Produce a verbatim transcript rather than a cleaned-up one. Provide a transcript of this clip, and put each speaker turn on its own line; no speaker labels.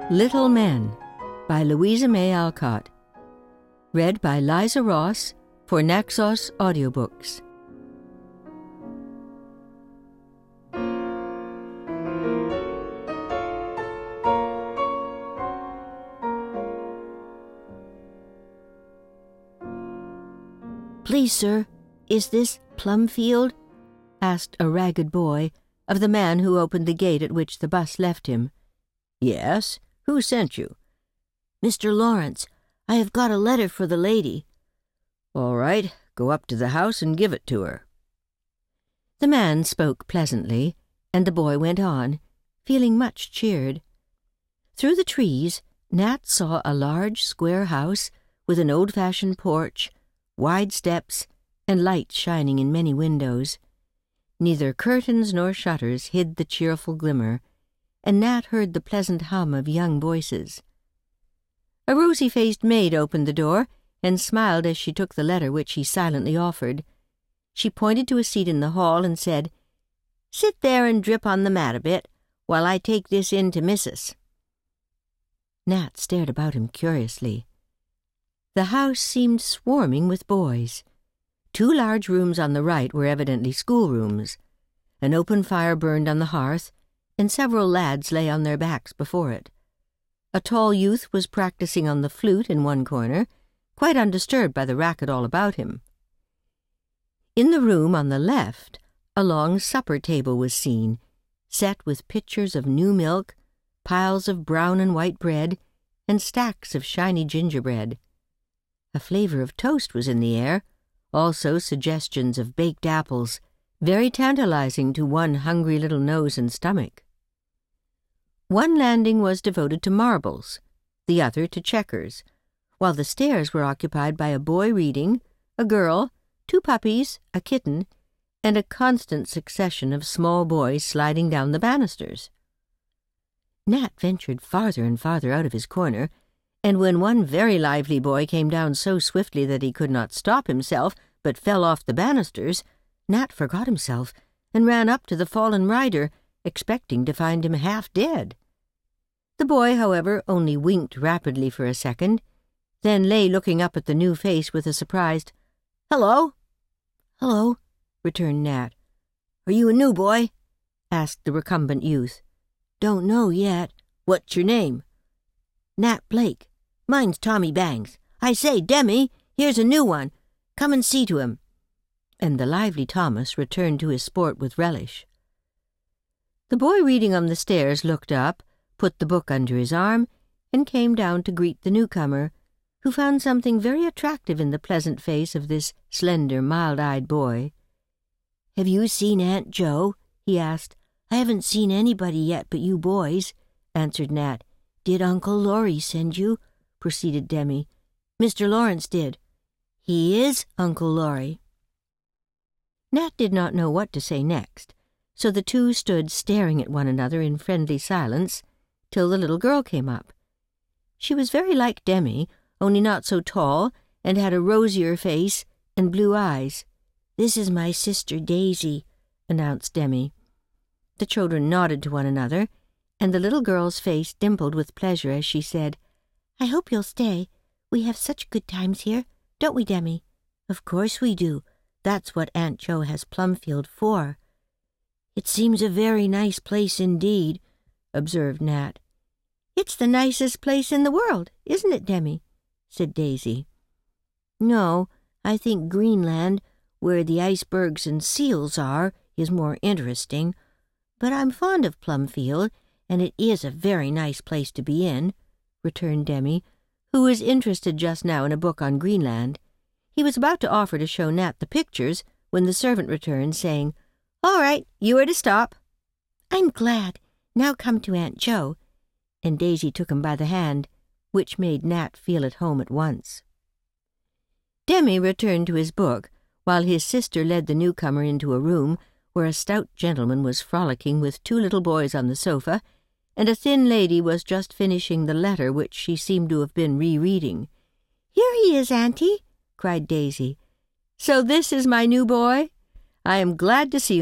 Little Men by Louisa May Alcott. Read by Liza Ross for Naxos Audiobooks.
"Please, sir, is this Plumfield?" asked a ragged boy of the man who opened the gate at which the bus left him.
"Yes. Who sent you?"
"Mister Lawrence. I have got a letter for the lady."
"All right. Go up to the house and give it to her."
The man spoke pleasantly, and the boy went on, feeling much cheered. Through the trees, Nat saw a large square house with an old-fashioned porch, wide steps, and light shining in many windows. Neither curtains nor shutters hid the cheerful glimmer, and Nat heard the pleasant hum of young voices. A rosy-faced maid opened the door and smiled as she took the letter which he silently offered. She pointed to a seat in the hall and said, "Sit there and drip on the mat a bit, while I take this in to Missus." Nat stared about him curiously. The house seemed swarming with boys. Two large rooms on the right were evidently schoolrooms. An open fire burned on the hearth, and several lads lay on their backs before it. A tall youth was practicing on the flute in one corner, quite undisturbed by the racket all about him. In the room on the left, a long supper table was seen, set with pitchers of new milk, piles of brown and white bread, and stacks of shiny gingerbread. A flavor of toast was in the air, also suggestions of baked apples, very tantalizing to one hungry little nose and stomach. One landing was devoted to marbles, the other to checkers, while the stairs were occupied by a boy reading, a girl, two puppies, a kitten, and a constant succession of small boys sliding down the banisters. Nat ventured farther and farther out of his corner, and when one very lively boy came down so swiftly that he could not stop himself but fell off the banisters, Nat forgot himself and ran up to the fallen rider, expecting to find him half dead. The boy, however, only winked rapidly for a second, then lay looking up at the new face with a surprised, "Hello."
"Hello,"
returned Nat.
"Are you a new boy?"
asked the recumbent youth.
"Don't know yet."
"What's your name?"
"Nat Blake. Mine's Tommy Bangs. I say, Demi, here's a new one. Come and see to him."
And the lively Thomas returned to his sport with relish. The boy reading on the stairs looked up, put the book under his arm, and came down to greet the newcomer, who found something very attractive in the pleasant face of this slender, mild-eyed boy.
"Have you seen Aunt Jo?" he asked. "I haven't seen anybody yet but you boys," answered Nat. "Did Uncle Laurie send you?" proceeded Demi. "Mister Lawrence did." "He is Uncle Laurie."
Nat did not know what to say next, so the two stood staring at one another in friendly silence till the little girl came up. She was very like Demi, only not so tall, and had a rosier face and blue eyes.
"This is my sister Daisy," announced Demi.
The children nodded to one another, and the little girl's face dimpled with pleasure as she said,
"I hope you'll stay. We have such good times here, don't we, Demi?" "Of course we do. That's what Aunt Jo has Plumfield for." "It seems a very nice place indeed," observed Nat.
"It's the nicest place in the world, isn't it, Demi?" said Daisy.
"No, I think Greenland, where the icebergs and seals are, is more interesting. But I'm fond of Plumfield, and it is a very nice place to be in," returned Demi, who was interested just now in a book on Greenland. He was about to offer to show Nat the pictures when the servant returned, saying, "All right, you are to stop." "I'm glad. Now come to Aunt Jo," and Daisy took him by the hand, which made Nat feel at home at once.
Demi returned to his book, while his sister led the newcomer into a room where a stout gentleman was frolicking with two little boys on the sofa, and a thin lady was just finishing the letter which she seemed to have been rereading.
"Here he is, Auntie," cried Daisy.
"So this is my new boy? I am glad to see you,